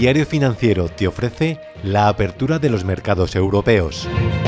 Diario Financiero te ofrece la apertura de los mercados europeos.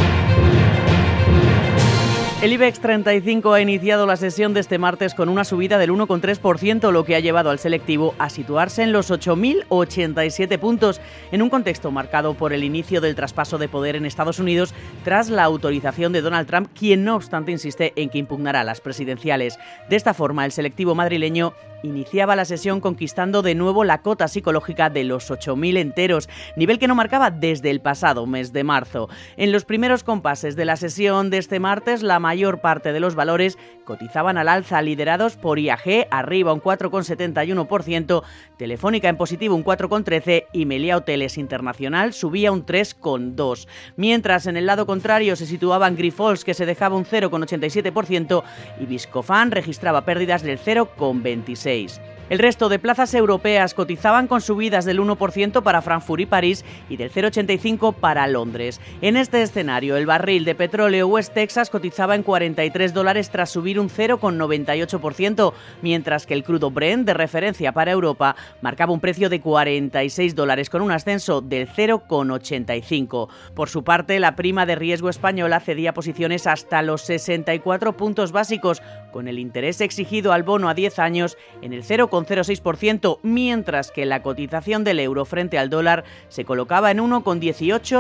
El IBEX 35 ha iniciado la sesión de este martes con una subida del 1,3%, lo que ha llevado al selectivo a situarse en los 8.087 puntos, en un contexto marcado por el inicio del traspaso de poder en Estados Unidos tras la autorización de Donald Trump, quien no obstante insiste en que impugnará las presidenciales. De esta forma, el selectivo madrileño iniciaba la sesión conquistando de nuevo la cota psicológica de los 8.000 enteros, nivel que no marcaba desde el pasado mes de marzo. En los primeros compases de la sesión de este martes, la mayor parte de los valores cotizaban al alza, liderados por IAG, arriba un 4,71%, Telefónica en positivo un 4,13% y Meliá Hoteles Internacional subía un 3,2%. Mientras, en el lado contrario, se situaban Grifols, que se dejaba un 0,87%, y Viscofan registraba pérdidas del 0,26%. El resto de plazas europeas cotizaban con subidas del 1% para Frankfurt y París y del 0,85% para Londres. En este escenario, el barril de petróleo West Texas cotizaba en $43 tras subir un 0,98%, mientras que el crudo Brent, de referencia para Europa, marcaba un precio de $46 con un ascenso del 0,85%. Por su parte, la prima de riesgo española cedía posiciones hasta los 64 puntos básicos, con el interés exigido al bono a 10 años en el 0,06%, mientras que la cotización del euro frente al dólar se colocaba en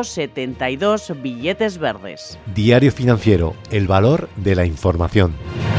1,1872 billetes verdes. Diario Financiero, el valor de la información.